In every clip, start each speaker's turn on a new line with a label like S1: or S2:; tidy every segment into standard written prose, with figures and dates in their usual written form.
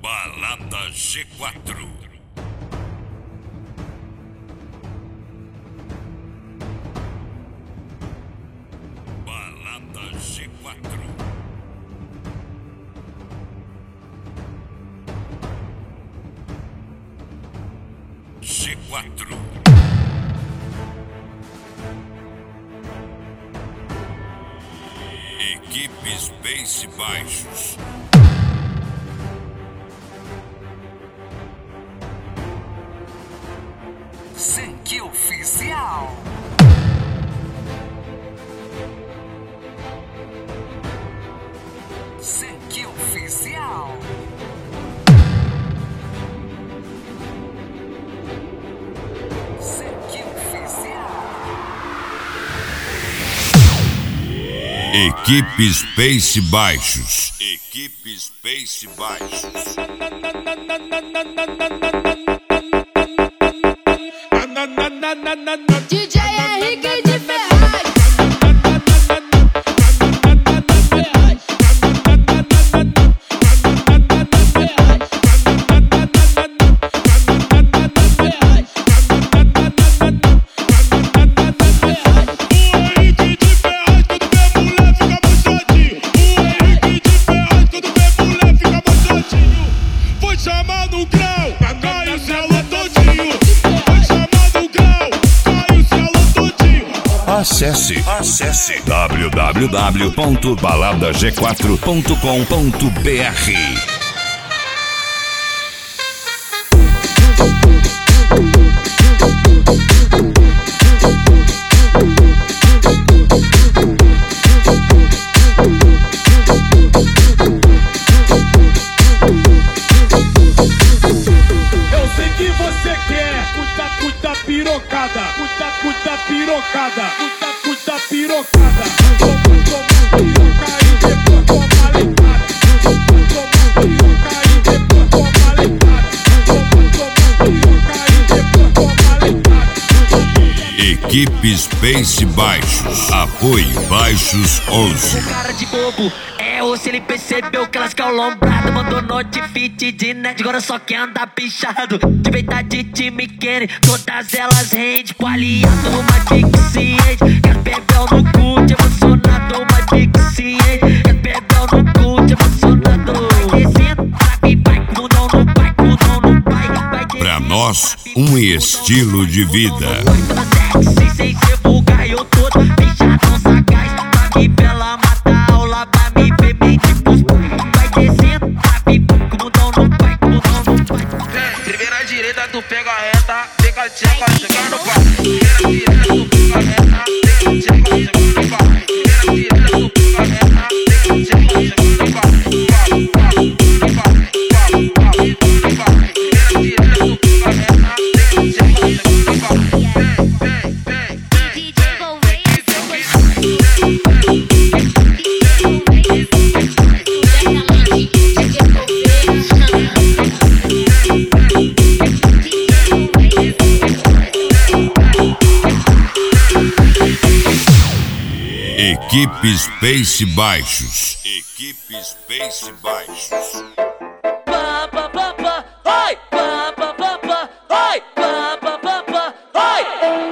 S1: Balada G4. Balada G4. G4. Equipes Base Baixos.
S2: Zenki Oficial. Zenki Oficial. Zenki Oficial.
S1: Equipes Base Baixos. Equipes Base Baixos.
S3: DJ Henrique de Ferraz.
S4: Foi chamar no grau, cai o céu todinho. Foi chamar no grau, cai o céu todinho.
S1: Acesse www.baladag4.com.br.
S4: Eu sei que você quer puta pirocada, puta pirocada, puta pirocada. Toma piroca e depois toma leitada. Toma piroca e depois toma leitada. Toma piroca e depois toma leitada.
S1: Equipes Base Baixos. Apoio Baixos 11.
S5: Cara de bobo, ou se ele percebeu que elas calombradas. Mandou notifite de net, agora só quer andar pichado. De verdade time Kenny, todas elas rende pro aliado, uma deficiente. Quer bebel no cu, te emocionado, uma deficiente. Quer bebel no cu, te emocionado. Vai descendo, vai, com não, não vai, com não, não vai.
S1: Pra nós, um estilo de vida.
S5: Sexy, sem ser vulgar, eu todo bichadão sagaz. Pra me pela mata aula, pra me ver mente pros pais. Vai descendo, como não vai, como não vai.
S6: Primeira direita, tu pega a reta, fica a tcheca, chega no pau. Primeira direita, tu pega a reta, fica a tcheca, chega no pau. Primeira direita, tu pega a reta, fica a tcheca, chega no pau. Primeira direita, tu pega a reta, fica a tcheca, chega no pau.
S1: Equipes Base Baixos. Equipes Base Baixos.
S5: Pa, pa, pa, pa, oi! Pa, pa, pa, pa, oi! Pa, pa, pa, pa, oi!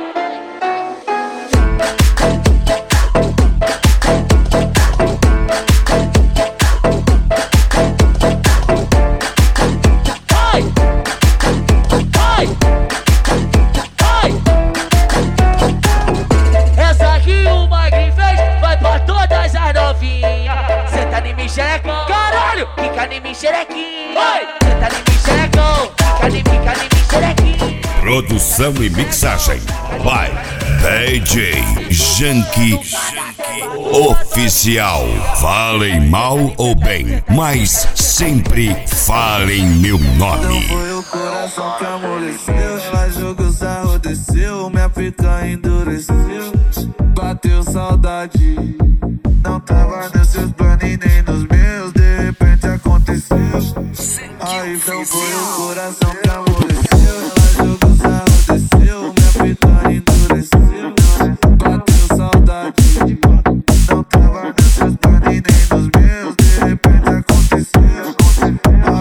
S5: Essa aqui o Magri fez, vai pra todas as novinhas. Senta em mim, xerecão. Caralho! Fica em mim, xerequinha. Senta em mim, xerecão. Fica em mim, xerequinha.
S1: Produção e mixagem by DJ Zenki Oficial. Falem mal ou bem, mas sempre falem meu nome.
S7: Foi o coração que amoleceu, ela jogou, o sarro desceu, minha pica endureceu, bateu saudade. Não tava nos seus planos e nem nos meus, de repente aconteceu. Aí então foi o coração que amoleceu, ela jogou, o sarro desceu, minha pica endureceu, bateu saudade. Não tava nos seus planos e nem nos meus, de repente aconteceu.